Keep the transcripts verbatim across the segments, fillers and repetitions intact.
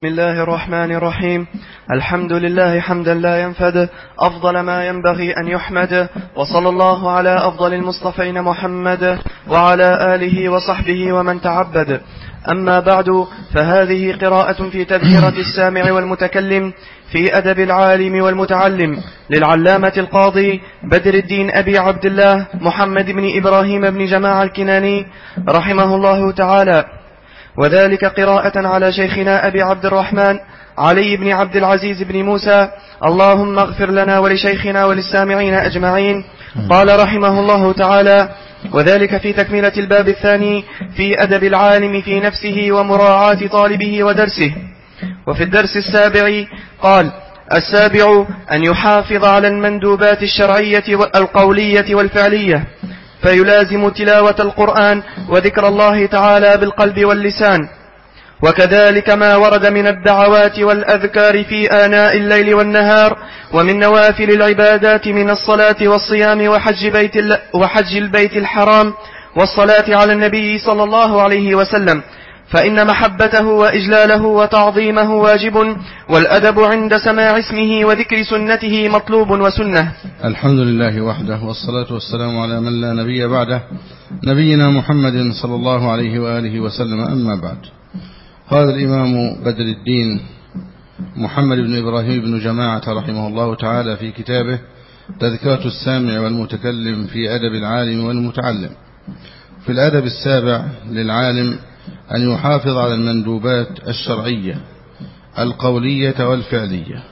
بسم الله الرحمن الرحيم. الحمد لله حمدا لا ينفد، أفضل ما ينبغي أن يحمد، وصلى الله على أفضل المصطفين محمد وعلى آله وصحبه ومن تعبد. أما بعد، فهذه قراءة في تذكرة السامع والمتكلم في أدب العالم والمتعلم للعلامة القاضي بدر الدين أبي عبد الله محمد بن إبراهيم بن جماعة الكناني رحمه الله تعالى، وذلك قراءة على شيخنا أبي عبد الرحمن علي بن عبد العزيز بن موسى. اللهم اغفر لنا ولشيخنا وللسامعين أجمعين. قال رحمه الله تعالى: وذلك في تكملة الباب الثاني في أدب العالم في نفسه ومراعاة طالبه ودرسه. وفي الدرس السابع قال: السابع أن يحافظ على المندوبات الشرعية والقولية والفعلية، فيلازم تلاوة القرآن وذكر الله تعالى بالقلب واللسان، وكذلك ما ورد من الدعوات والأذكار في آناء الليل والنهار، ومن نوافل العبادات من الصلاة والصيام وحج, بيت وحج البيت الحرام والصلاة على النبي صلى الله عليه وسلم، فإن محبته وإجلاله وتعظيمه واجب، والأدب عند سماع اسمه وذكر سنته مطلوب وسنة. الحمد لله وحده، والصلاة والسلام على من لا نبي بعده، نبينا محمد صلى الله عليه وآله وسلم. أما بعد، قال الإمام بدر الدين محمد بن إبراهيم بن جماعة رحمه الله تعالى في كتابه تذكرة السامع والمتكلم في أدب العالم والمتعلم: في الأدب السابع للعالم أن يحافظ على المندوبات الشرعية القولية والفعلية.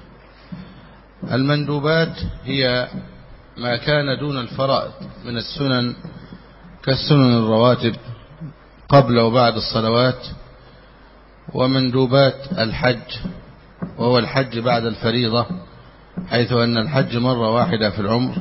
المندوبات هي ما كان دون الفرائض من السنن كالسنن الرواتب قبل وبعد الصلوات، ومندوبات الحج وهو الحج بعد الفريضة، حيث أن الحج مرة واحدة في العمر،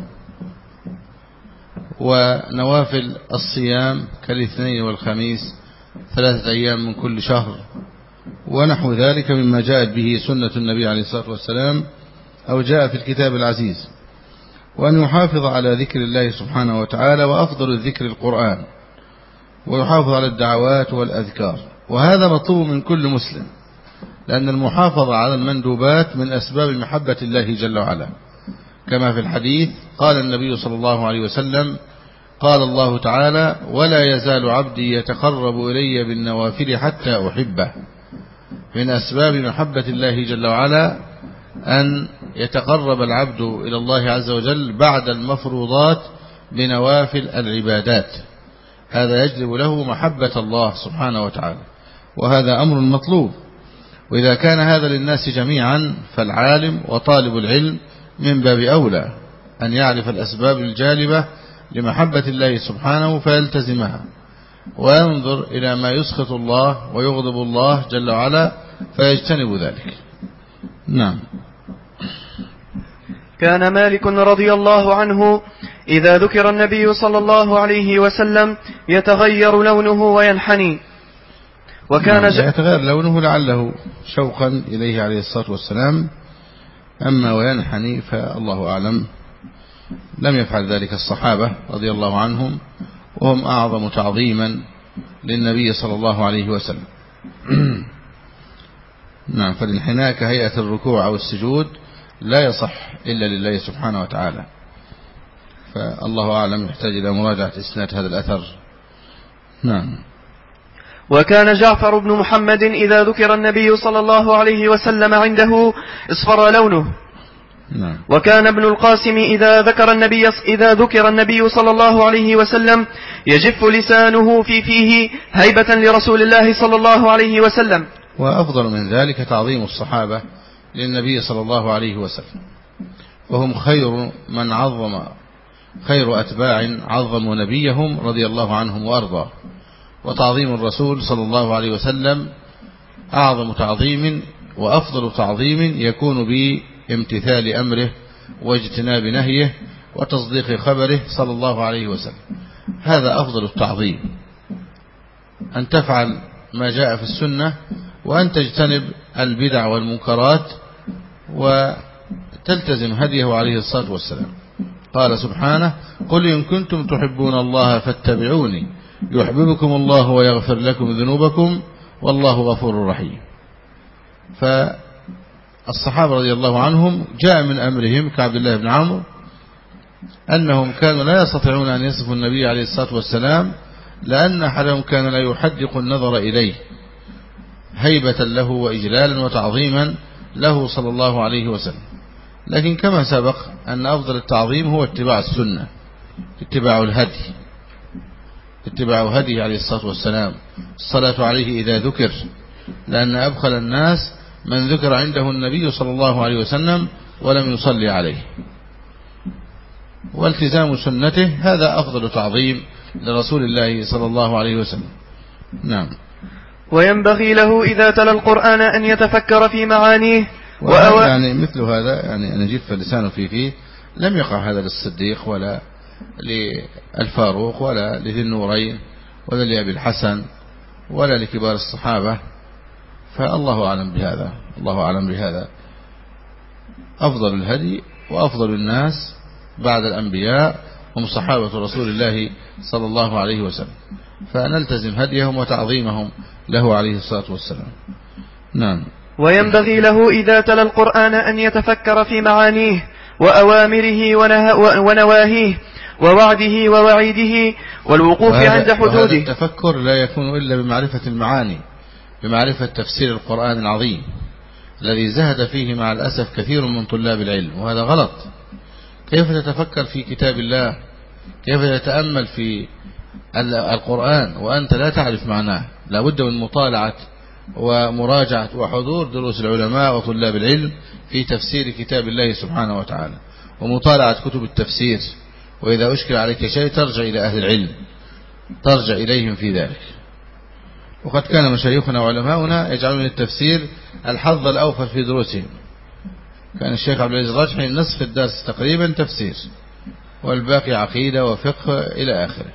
ونوافل الصيام كالاثنين والخميس ثلاثة أيام من كل شهر، ونحو ذلك مما جاءت به سنة النبي عليه الصلاة والسلام أو جاء في الكتاب العزيز. وأن يحافظ على ذكر الله سبحانه وتعالى، وأفضل الذكر القرآن، ويحافظ على الدعوات والأذكار، وهذا مطلوب من كل مسلم، لأن المحافظة على المندوبات من أسباب محبة الله جل وعلا، كما في الحديث قال النبي صلى الله عليه وسلم: قال الله تعالى: ولا يزال عبدي يتقرب إلي بالنوافل حتى أحبه. من أسباب محبة الله جل وعلا أن يتقرب العبد إلى الله عز وجل بعد المفروضات بنوافل العبادات، هذا يجلب له محبة الله سبحانه وتعالى، وهذا أمر مطلوب. وإذا كان هذا للناس جميعا، فالعالم وطالب العلم من باب أولى أن يعرف الأسباب الجالبة لمحبة الله سبحانه فيلتزمها، وينظر إلى ما يسخط الله ويغضب الله جل وعلا فيجتنب ذلك. نعم. كان مالك رضي الله عنه إذا ذكر النبي صلى الله عليه وسلم يتغير لونه وينحني، وكان نعم يتغير لونه لعله شوقا إليه عليه الصلاة والسلام، أما وينحني فالله أعلم. لم يفعل ذلك الصحابة رضي الله عنهم، وهم أعظم تعظيما للنبي صلى الله عليه وسلم. نعم. فالانحناء كهيئة الركوع أو السجود لا يصح إلا لله سبحانه وتعالى، فالله أعلم يحتاج إلى مراجعة إسناد هذا الأثر. نعم. وكان جعفر بن محمد إذا ذكر النبي صلى الله عليه وسلم عنده اصفر لونه. نعم. وكان ابن القاسم إذا ذكر النبي إذا ذكر النبي صلى الله عليه وسلم يجف لسانه في فيه هيبة لرسول الله صلى الله عليه وسلم. وأفضل من ذلك تعظيم الصحابة للنبي صلى الله عليه وسلم، وهم خير من عظم خير أتباع عظموا نبيهم رضي الله عنهم وأرضاه. وتعظيم الرسول صلى الله عليه وسلم أعظم تعظيم وأفضل تعظيم يكون بامتثال أمره واجتناب نهيه وتصديق خبره صلى الله عليه وسلم. هذا أفضل التعظيم، أن تفعل ما جاء في السنة، وأن تجتنب البدع والمنكرات، وتلتزم هديه عليه الصلاة والسلام. قال سبحانه: قل إن كنتم تحبون الله فاتبعوني يحببكم الله ويغفر لكم ذنوبكم والله غفور رحيم. فالصحابة رضي الله عنهم جاء من أمرهم كعبد الله بن عمرو أنهم كانوا لا يستطيعون أن يصفوا النبي عليه الصلاة والسلام، لأن أحدهم كان لا يحدق النظر إليه هيبة له وإجلالا وتعظيما له صلى الله عليه وسلم. لكن كما سبق أن أفضل التعظيم هو اتباع السنة، اتباع الهدي، اتباع هدي عليه الصلاة والسلام، الصلاة عليه إذا ذكر، لأن أبخل الناس من ذكر عنده النبي صلى الله عليه وسلم ولم يصلي عليه. والتزام سنته هذا أفضل تعظيم لرسول الله صلى الله عليه وسلم. نعم. وينبغي له إذا تلا القرآن أن يتفكر في معانيه وأو... يعني مثل هذا يعني أن يجف لسانه فيه فيه لم يقع هذا للصديق ولا للفاروق ولا لذي النورين ولا لأبي الحسن ولا لكبار الصحابة، فالله أعلم بهذا. الله أعلم بهذا. أفضل الهدي وأفضل الناس بعد الأنبياء هم صحابة رسول الله صلى الله عليه وسلم، فنلتزم هديهم وتعظيمهم له عليه الصلاة والسلام. نعم. وينبغي له إذا تلا القرآن أن يتفكر في معانيه وأوامره ونواهيه ووعده ووعيده والوقوف عند حدوده. وهذا التفكر لا يكون إلا بمعرفة المعاني، بمعرفة تفسير القرآن العظيم الذي زهد فيه مع الأسف كثير من طلاب العلم، وهذا غلط. كيف تتفكر في كتاب الله؟ كيف تتأمل في القرآن وأنت لا تعرف معناه؟ لا بد من مطالعة ومراجعة وحضور دروس العلماء وطلاب العلم في تفسير كتاب الله سبحانه وتعالى، ومطالعة كتب التفسير، وإذا أشكل عليك شيء ترجع إلى أهل العلم، ترجع إليهم في ذلك. وقد كان مشايخنا وعلماؤنا يجعلون التفسير الحظ الأوفر في دروسهم. كان الشيخ عبد العزيز الراجحي نصف الدرس تقريبا تفسير والباقي عقيدة وفقه إلى آخره.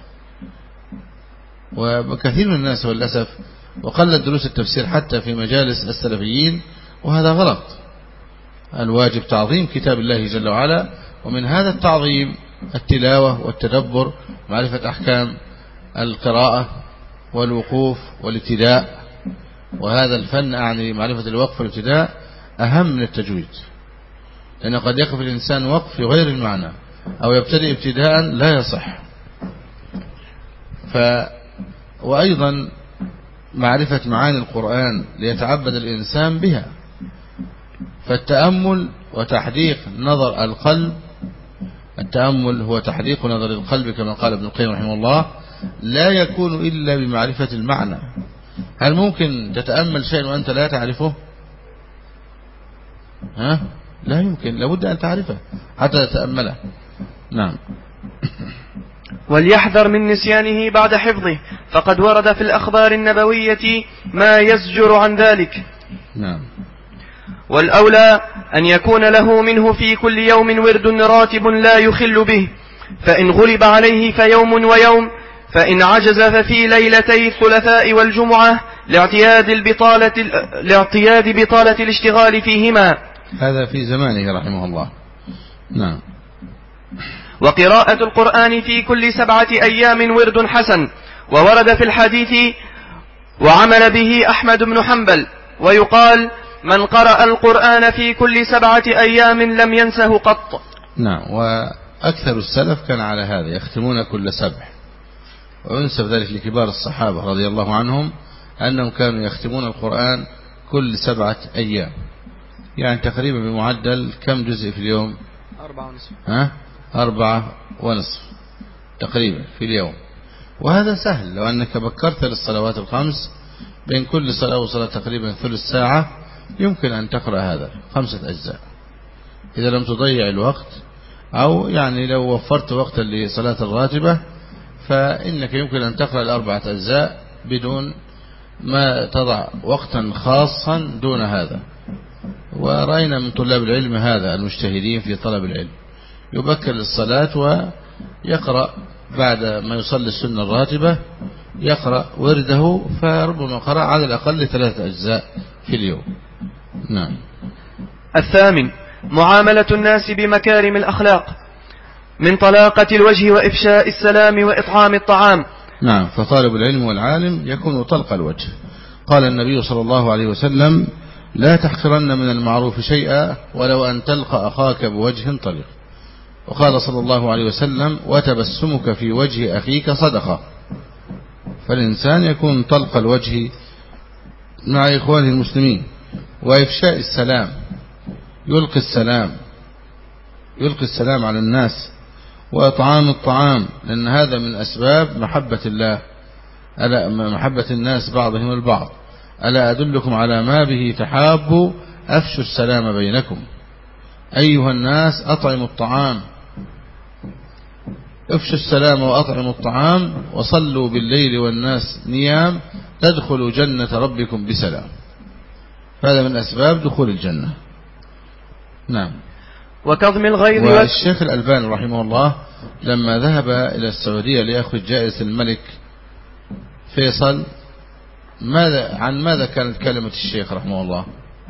وكثير من الناس والأسف وقلت دروس التفسير حتى في مجالس السلفيين، وهذا غلط. الواجب تعظيم كتاب الله جل وعلا، ومن هذا التعظيم التلاوة والتدبر، معرفة أحكام القراءة والوقوف والابتداء. وهذا الفن أعني معرفة الوقف والابتداء أهم من التجويد، لأن قد يقف الإنسان وقف في غير المعنى أو يبتدئ ابتداء لا يصح. ف وأيضا معرفة معاني القرآن ليتعبد الإنسان بها. فالتأمل وتحديق نظر القلب، التأمل هو تحديق نظر القلب كما قال ابن القيم رحمه الله، لا يكون إلا بمعرفة المعنى. هل ممكن تتأمل شيء وأنت لا تعرفه؟ ها؟ لا يمكن، لابد أن تعرفه حتى تتأمله. نعم. وليحذر من نسيانه بعد حفظه، فقد ورد في الأخبار النبوية ما يزجر عن ذلك. نعم. والأولى أن يكون له منه في كل يوم ورد راتب لا يخل به، فإن غلب عليه فيوم ويوم، فإن عجز ففي ليلتي الثلاثاء والجمعة لاعتياد البطالة لاعتياد بطالة الاشتغال فيهما. هذا في زمانه رحمه الله. نعم. وقراءة القرآن في كل سبعة أيام ورد حسن، وورد في الحديث وعمل به أحمد بن حنبل، ويقال من قرأ القرآن في كل سبعة أيام لم ينسه قط. نعم. وأكثر السلف كان على هذا، يختمون كل سبع، وينسب ذلك لكبار الصحابة رضي الله عنهم أنهم كانوا يختمون القرآن كل سبعة أيام، يعني تقريبا بمعدل كم جزء في اليوم؟ أربعة ونصف. ها؟ أربعة ونصف تقريبا في اليوم. وهذا سهل لو أنك بكرت للصلوات الخمس، بين كل صلاة وصلاة تقريبا ثلث ساعة، يمكن أن تقرأ هذا خمسة أجزاء إذا لم تضيع الوقت، أو يعني لو وفرت وقتا لصلاة الراتبة فإنك يمكن أن تقرأ الأربعة أجزاء بدون ما تضع وقتا خاصا دون هذا. ورأينا من طلاب العلم هذا المجتهدين في طلب العلم يبكر للصلاة ويقرأ بعد ما يصلي السنة الراتبة يقرأ ورده، فربما قرأ على الأقل ثلاثة أجزاء في اليوم. نعم. الثامن معاملة الناس بمكارم الأخلاق، من طلاقة الوجه وإفشاء السلام وإطعام الطعام. نعم. فطالب العلم والعالم يكون طلق الوجه. قال النبي صلى الله عليه وسلم لا تحقرن من المعروف شيئا ولو أن تلقى أخاك بوجه طليق. وقال صلى الله عليه وسلم وتبسمك في وجه أخيك صدقة. فالإنسان يكون طلق الوجه مع إخوانه المسلمين، وإفشاء السلام، يلقي السلام يلقي السلام على الناس، وإطعام الطعام، لأن هذا من أسباب محبة الله، ألا محبة الناس بعضهم البعض. ألا أدلكم على ما به تحابوا أفشوا السلام بينكم. أيها الناس أطعموا الطعام، افشوا السلام وأطعموا الطعام وصلوا بالليل والناس نيام تدخلوا جنة ربكم بسلام. هذا من أسباب دخول الجنة. نعم. وكظم الغيظ. والشيخ الألباني رحمه الله لما ذهب إلى السعودية ليأخذ جائزة الملك فيصل، ماذا عن ماذا كانت كلمة الشيخ رحمه الله؟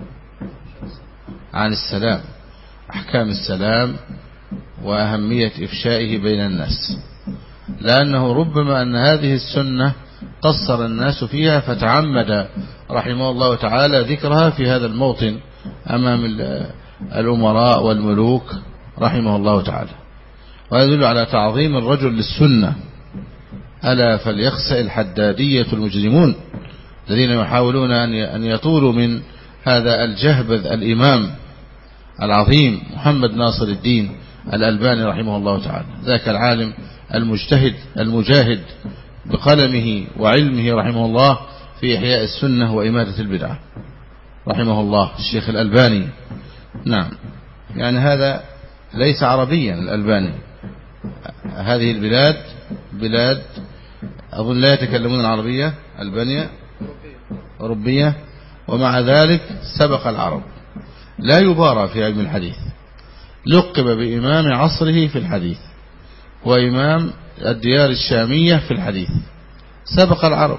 عن السلام، أحكام السلام وأهمية إفشائه بين الناس، لأنه ربما أن هذه السنة قصر الناس فيها فتعمد رحمه الله تعالى ذكرها في هذا الموطن أمام الأمراء والملوك رحمه الله تعالى. ويدل على تعظيم الرجل للسنة. ألا فليخسأ الحدادية المجرمون الذين يحاولون أن يطولوا من هذا الجهبذ الإمام العظيم محمد ناصر الدين الألباني رحمه الله تعالى، ذاك العالم المجتهد المجاهد بقلمه وعلمه رحمه الله في إحياء السنة وإماتة البدعة رحمه الله الشيخ الألباني. نعم، يعني هذا ليس عربيا. الألباني هذه البلاد بلاد أظن لا يتكلمون العربية، ألبانيا أوروبية، ومع ذلك سبق العرب، لا يبارى في علم الحديث، لقب بإمام عصره في الحديث وإمام الديار الشامية في الحديث، سبق العرب.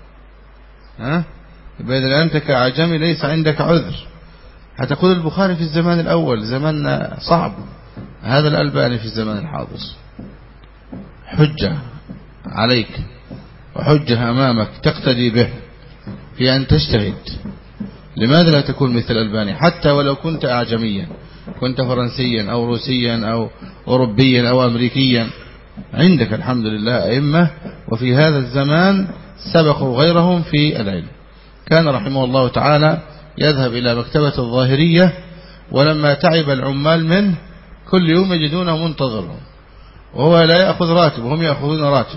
ها إذا أنت كعجمي ليس عندك عذر. هتقول البخاري في الزمان الأول زماننا صعب، هذا الألباني في الزمان الحاضر حجة عليك وحجة أمامك تقتدي به في أن تجتهد. لماذا لا تكون مثل الألباني؟ حتى ولو كنت أعجميا، كنت فرنسيا أو روسيا أو أوروبيا أو أمريكيا، عندك الحمد لله أئمة وفي هذا الزمان سبقوا غيرهم في العلم. كان رحمه الله تعالى يذهب إلى مكتبة الظاهرية، ولما تعب العمال منه كل يوم يجدونه منتظرهم وهو لا يأخذ راتب وهم يأخذون راتب.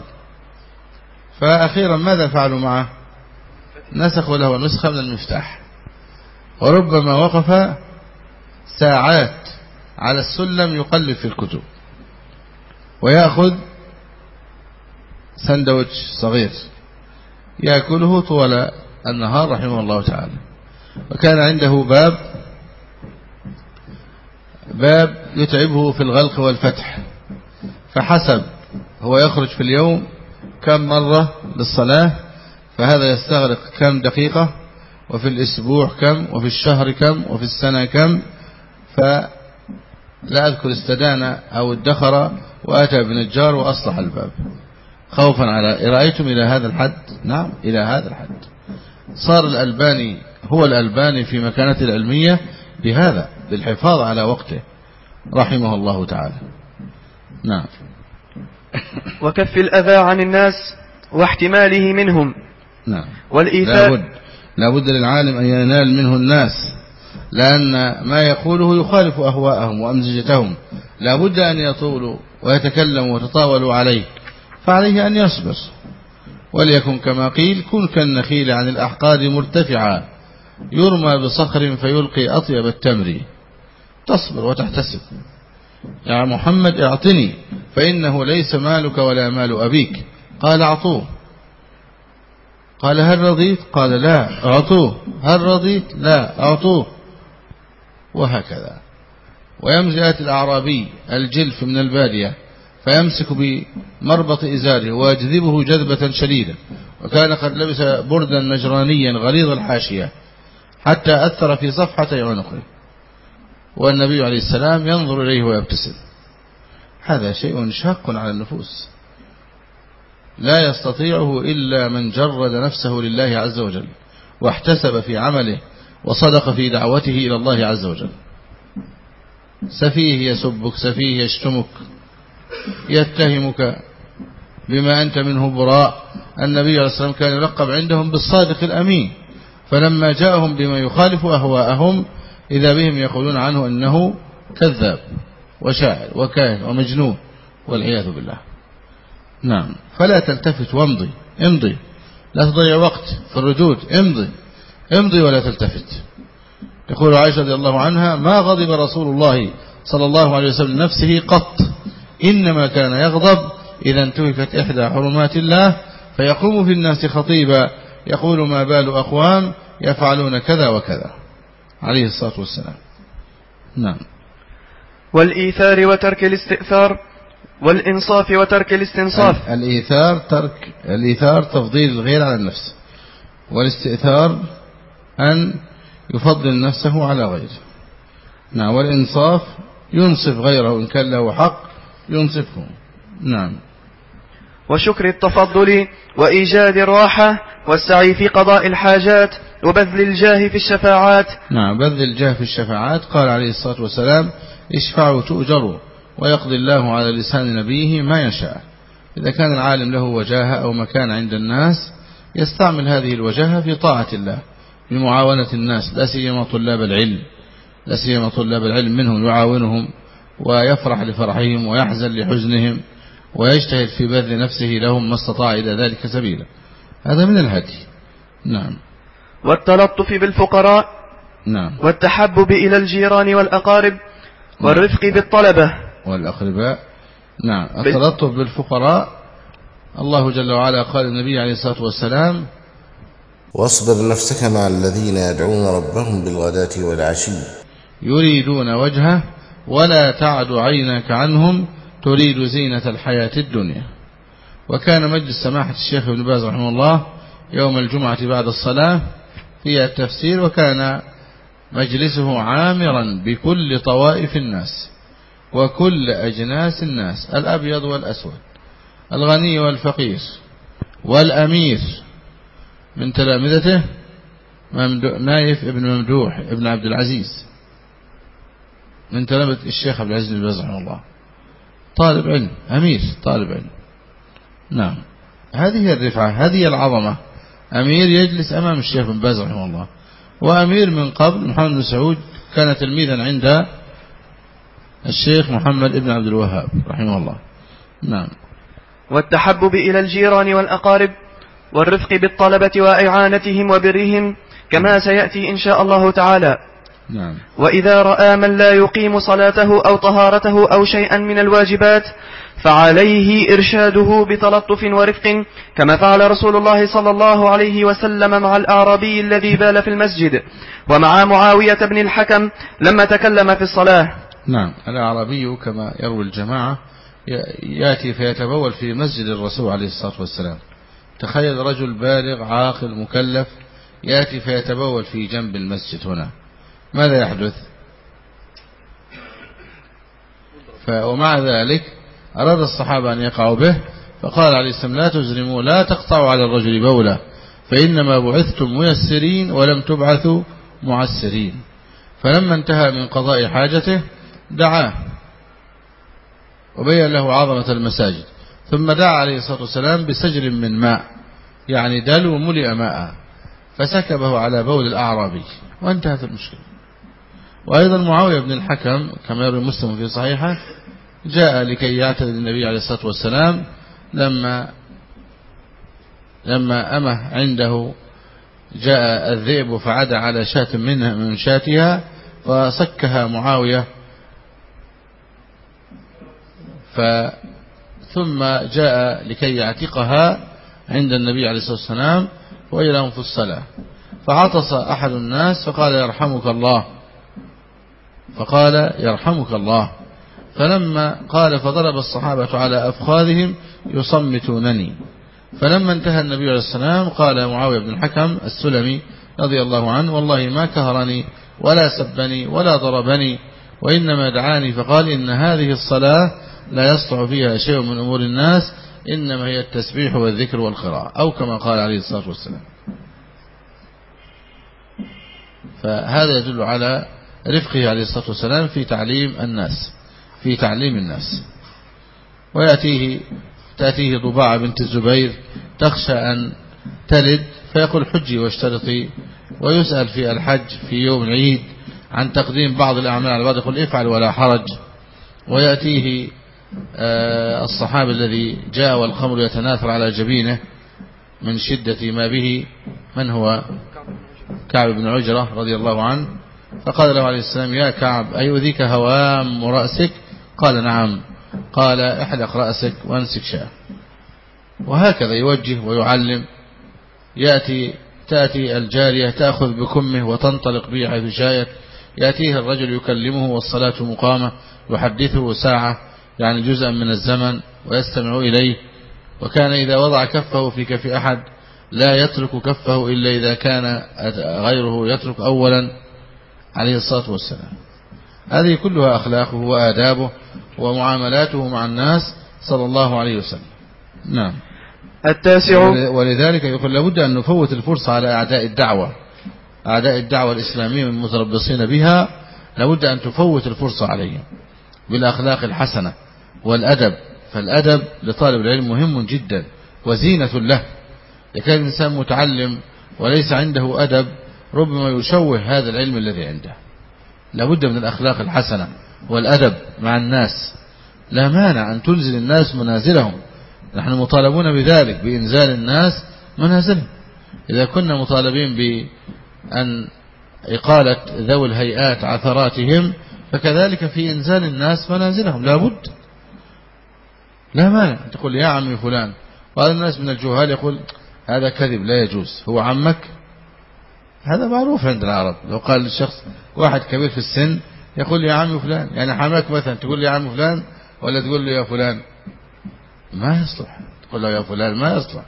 فأخيرا ماذا فعلوا معه؟ نسخوا له نسخة من المفتاح، وربما وقف ساعات على السلم يقلب في الكتب ويأخذ سندوتش صغير يأكله طول النهار رحمه الله تعالى. وكان عنده باب باب يتعبه في الغلق والفتح، فحسب هو يخرج في اليوم كم مرة للصلاة، فهذا يستغرق كم دقيقة، وفي الأسبوع كم، وفي الشهر كم، وفي السنة كم. فلا أذكر استدان أو ادخر وأتى بنجار وأصلح الباب خوفا على. رأيتم إلى هذا الحد؟ نعم إلى هذا الحد صار الألباني هو الألباني في مكانته العلمية بهذا، بالحفاظ على وقته رحمه الله تعالى. نعم. وكف الأذى عن الناس واحتماله منهم. نعم. والإيثاء لابد لابد للعالم أن ينال منه الناس، لأن ما يقوله يخالف أهواءهم وأمزجتهم، لابد أن يطولوا ويتكلموا وتطاولوا عليه، فعليه أن يصبر. وليكن كما قيل كن كالنخيل عن الأحقاد مرتفعا يرمى بصخر فيلقي أطيب التمر. تصبر وتحتسب. يا محمد اعطني فإنه ليس مالك ولا مال أبيك. قال اعطوه. قال هل رضيت؟ قال لا. اعطوه. هل رضيت؟ لا. اعطوه. وهكذا. ويمزئات الأعرابي الجلف من البادية فيمسك بمربط إزاره ويجذبه جذبة شديدة، وكان قد لبس بردا نجرانيا غليظ الحاشية حتى أثر في صفحة عنقه، والنبي عليه السلام ينظر إليه ويبتسم. هذا شيء شاق على النفوس لا يستطيعه إلا من جرد نفسه لله عز وجل واحتسب في عمله وصدق في دعوته إلى الله عز وجل. سفيه يسبك، سفيه يشتمك، يتهمك بما أنت منه براء. النبي عليه الصلاة والسلام كان يلقب عندهم بالصادق الأمين، فلما جاءهم بما يخالف أهواءهم إذا بهم يقولون عنه أنه كذاب وشاعر وكاهن ومجنون والعياذ بالله. نعم. فلا تلتفت وامضي، امضي، لا تضيع وقت في الردود، امضي امضي ولا تلتفت. تقول عائشة رضي الله عنها: ما غضب رسول الله صلى الله عليه وسلم نفسه قط، إنما كان يغضب إذا انتهكت إحدى حرمات الله فيقوم في الناس خطيبا يقول: ما بال أقوام يفعلون كذا وكذا، عليه الصلاة والسلام. نعم. والإيثار وترك الاستئثار، والإنصاف وترك الاستنصاف. الإيثار ترك الإيثار تفضيل الغير على النفس، والاستئثار أن يفضل نفسه على غيره. نعم. والإنصاف ينصف غيره إن كان له حق ينصفه. نعم. وشكر التفضل وإيجاد الراحة والسعي في قضاء الحاجات وبذل الجاه في الشفاعات. نعم. بذل الجاه في الشفاعات. قال عليه الصلاة والسلام: اشفعوا تؤجروا، ويقضي الله على لسان نبيه ما يشاء. إذا كان العالم له وجاهة أو مكان عند الناس يستعمل هذه الوجاهة في طاعة الله بمعاونة الناس، لا سيما طلاب العلم، لا سيما طلاب العلم منهم، يعاونهم ويفرح لفرحهم ويحزن لحزنهم ويجتهد في بذل نفسه لهم ما استطاع إلى ذلك سبيلا. هذا من الهدي. نعم. والتلطف بالفقراء. نعم. والتحبب إلى الجيران والأقارب. والرفق بالطلبة والأقرباء. نعم. التلطف بالفقراء، الله جل وعلا قال النبي عليه الصلاة والسلام: واصبر نفسك مع الذين يدعون ربهم بالغداة والعشي يريدون وجهه ولا تعد عينك عنهم تريد زينة الحياة الدنيا. وكان مجلس سماحة الشيخ ابن باز رحمه الله يوم الجمعة بعد الصلاة في التفسير، وكان مجلسه عامرا بكل طوائف الناس وكل أجناس الناس، الأبيض والأسود، الغني والفقير، والأمير. من تلامذته نايف ابن ممدوح ابن عبد العزيز، من تلامذة الشيخ عبد العزيز بن باز رحمه الله، طالب علم، أمير طالب علم. نعم. هذه الرفعة، هذه العظمة. أمير يجلس أمام الشيخ بن باز رحمه الله. وأمير من قبل محمد بن سعود كان تلميذا عند الشيخ محمد بن عبد الوهاب رحمه الله. نعم. والتحبب إلى الجيران والأقارب، والرفق بالطلبة وإعانتهم وبرهم، كما سيأتي إن شاء الله تعالى. نعم. وإذا رأى من لا يقيم صلاته أو طهارته أو شيئا من الواجبات فعليه إرشاده بتلطف ورفق، كما فعل رسول الله صلى الله عليه وسلم مع الأعرابي الذي بال في المسجد، ومع معاوية بن الحكم لما تكلم في الصلاة. نعم. الأعرابي كما يروي الجماعة يأتي فيتبول في مسجد الرسول عليه الصلاة والسلام. تخيل رجل بالغ عاقل مكلف يأتي فيتبول في جنب المسجد هنا، ماذا يحدث؟ ومع ذلك أراد الصحابة أن يقعوا به، فقال عليه السلام: لا تزرموا، لا تقطعوا على الرجل بوله، فإنما بعثتم ميسرين ولم تبعثوا معسرين. فلما انتهى من قضاء حاجته دعاه وبين له عظمة المساجد، ثم دعا عليه الصلاة والسلام بسجل من ماء، يعني دلو ملئ ماء، فسكبه على بول الأعرابي وانتهت المشكلة. وأيضا معاوية بن الحكم كما يروي مسلم في صحيحه جاء لكي يعتذر النبي عليه الصلاة والسلام لما لما أمه عنده جاء الذئب فعدى على شاة منها من شاتها فصكها معاوية، ثم جاء لكي يعتقها عند النبي عليه الصلاة والسلام وإلهم في الصلاة، فعطس أحد الناس فقال: يرحمك الله، فقال: يرحمك الله. فلما قال فضرب الصحابة على أفخاذهم يصمتونني. فلما انتهى النبي عليه السلام قال معاوية بن الحكم السلمي رضي الله عنه: والله ما كهرني ولا سبني ولا ضربني، وإنما دعاني فقال: إن هذه الصلاة لا يصلح فيها شيء من أمور الناس، إنما هي التسبيح والذكر والقراءة، أو كما قال عليه الصلاة والسلام. فهذا يدل على رفقه عليه الصلاة والسلام في تعليم الناس في تعليم الناس. ويأتيه تأتيه ضباعة بنت الزبير تخشى أن تلد فيقول حجي واشترطي، ويسأل في الحج في يوم العيد عن تقديم بعض الأعمال على بعض يقول افعل ولا حرج. ويأتيه الصحابي الذي جاء والخمر يتناثر على جبينه من شدة ما به، من هو؟ كعب بن عجرة رضي الله عنه، فقال له عليه السلام يا كعب أيؤذيك هوام رأسك؟ قال نعم. قال احلق رأسك وانسك شاء. وهكذا يوجه ويعلم. يأتي تأتي الجارية تأخذ بكمه وتنطلق به حيث شاءت، يأتيه الرجل يكلمه والصلاة مقامة يحدثه ساعة يعني جزءا من الزمن ويستمع إليه. وكان إذا وضع كفه في كف أحد لا يترك كفه إلا إذا كان غيره يترك أولا عليه الصلاة والسلام. هذه كلها أخلاقه وآدابه ومعاملاته مع الناس صلى الله عليه وسلم. نعم. التاسع. ولذلك يقول لابد أن نفوت الفرصة على أعداء الدعوة أعداء الدعوة الإسلامية من المتربصين بها، لابد أن تفوت الفرصة عليهم بالأخلاق الحسنة والأدب. فالأدب لطالب العلم مهم جدا وزينة له. إذا كان الإنسان متعلم وليس عنده أدب ربما يشوه هذا العلم الذي عنده. لابد من الأخلاق الحسنة والأدب مع الناس. لا مانع أن تنزل الناس منازلهم، نحن مطالبون بذلك بإنزال الناس منازلهم. إذا كنا مطالبين بأن إقالة ذوي الهيئات عثراتهم فكذلك في إنزال الناس منازلهم لابد. لا مانع تقول يا عمي فلان، وهذا الناس من الجهال يقول هذا كذب لا يجوز، هو عمك؟ هذا معروف عند العرب. لو قال للشخص واحد كبير في السن يقول يا عمي فلان، يعني حماك مثلا تقول لي يا عمي فلان ولا تقول له يا فلان؟ ما يصلح تقول له يا فلان، ما يصلح.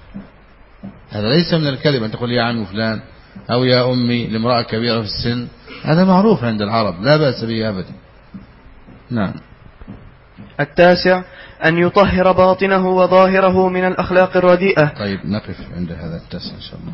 هذا ليس من الكذب أن تقول يا عمي فلان أو يا أمي لامرأة كبيرة في السن، هذا معروف عند العرب لا بأس به أبدا. نعم. التاسع أن يطهر باطنه وظاهره من الأخلاق الرديئة. طيب نقف عند هذا التاسع إن شاء الله.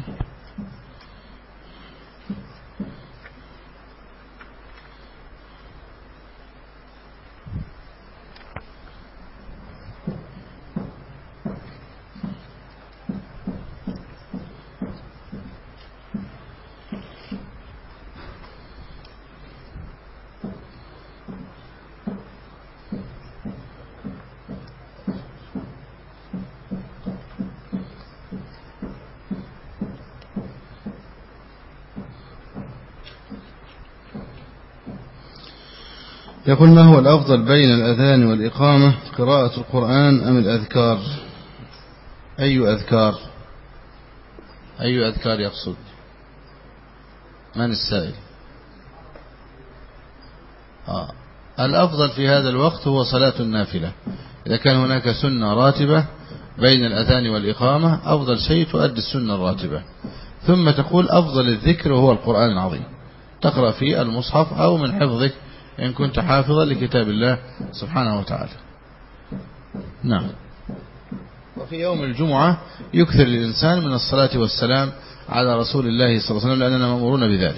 يقول ما هو الأفضل بين الأذان والإقامة، قراءة القرآن أم الأذكار؟ أي أذكار أي أذكار يقصد؟ من السائل؟ آه. الأفضل في هذا الوقت هو صلاة النافلة. إذا كان هناك سنة راتبة بين الأذان والإقامة أفضل شيء تؤدي السنة الراتبة، ثم تقول أفضل الذكر وهو القرآن العظيم، تقرأ فيه المصحف أو من حفظك إن كنت حافظا لكتاب الله سبحانه وتعالى. نعم. وفي يوم الجمعة يكثر الإنسان من الصلاة والسلام على رسول الله صلى الله عليه وسلم لأننا مأمورون بذلك.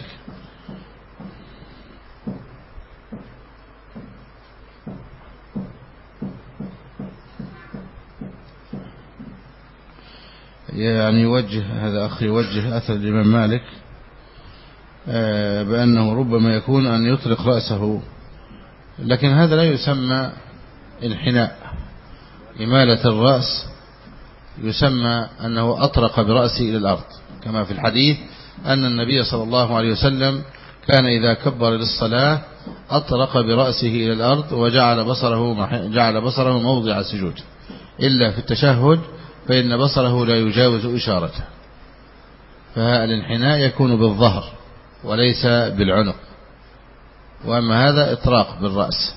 يعني يوجه هذا أخي يوجه أثر الإمام مالك بأنه ربما يكون أن يطلق رأسه، لكن هذا لا يسمى انحناء. إمالة الرأس يسمى أنه أطرق برأسه إلى الأرض، كما في الحديث أن النبي صلى الله عليه وسلم كان إذا كبر للصلاة أطرق برأسه إلى الأرض وجعل بصره جعل بصره موضع السجود، إلا في التشهد فإن بصره لا يجاوز إشارته. فالانحناء يكون بالظهر وليس بالعنق، وأما هذا إطراق بالرأس.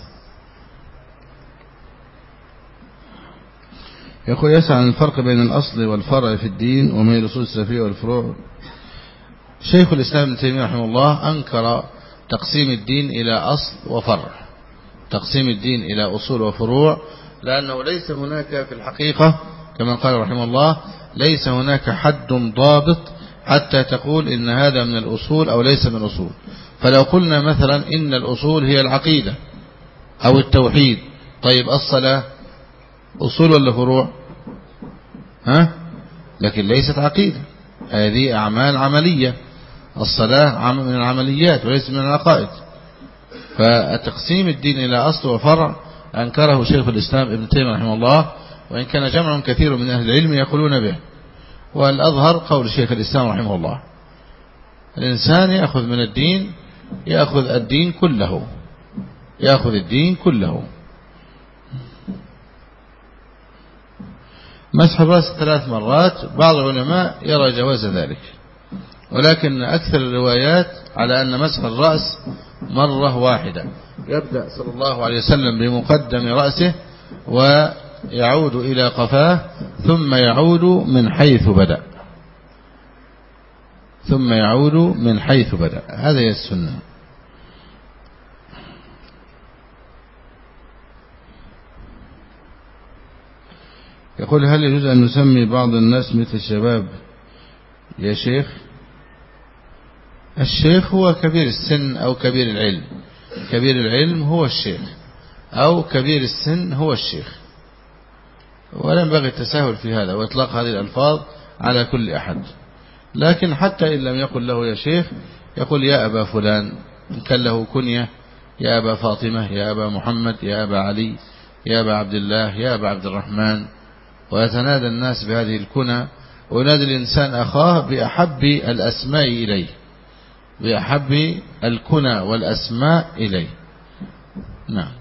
يقول يسأل عن الفرق بين الأصل والفرع في الدين وما هي الأصول السلفية والفروع. شيخ الإسلام ابن تيمية رحمه الله أنكر تقسيم الدين إلى أصل وفرع، تقسيم الدين إلى أصول وفروع، لأنه ليس هناك في الحقيقة كما قال رحمه الله ليس هناك حد ضابط حتى تقول إن هذا من الأصول أو ليس من الأصول. فلو قلنا مثلا إن الأصول هي العقيدة أو التوحيد، طيب الصلاة أصول ولا فروع؟ ها؟ لكن ليست عقيدة، هذه أعمال عملية. الصلاة من العمليات وليس من العقائد. فتقسيم الدين إلى أصل وفرع أنكره شيخ الإسلام ابن تيمية رحمه الله، وإن كان جمع كثير من أهل العلم يقولون به. والأظهر قول شيخ الإسلام رحمه الله، الإنسان يأخذ من الدين، يأخذ الدين كله، يأخذ الدين كله. مسح الرأس ثلاث مرات، بعض العلماء يرى جواز ذلك، ولكن أكثر الروايات على أن مسح الرأس مرة واحدة، يبدأ صلى الله عليه وسلم بمقدم رأسه ويعود إلى قفاه، ثم يعود من حيث بدأ ثم يعود من حيث بدأ هذا هي السنة. يقول: هل يجوز أن نسمي بعض الناس مثل الشباب يا شيخ؟ الشيخ هو كبير السن أو كبير العلم. كبير العلم هو الشيخ، أو كبير السن هو الشيخ، ولا ينبغي التساهل في هذا وإطلاق هذه الألفاظ على كل أحد. لكن حتى إن لم يقل له يا شيخ، يقول يا أبا فلان، إن كان له كنية، يا أبا فاطمة، يا أبا محمد، يا أبا علي، يا أبا عبد الله، يا أبا عبد الرحمن، ويتنادى الناس بهذه الكنى. وينادي الإنسان أخاه بأحب الأسماء إليه، بأحب الكنى والأسماء إليه. نعم.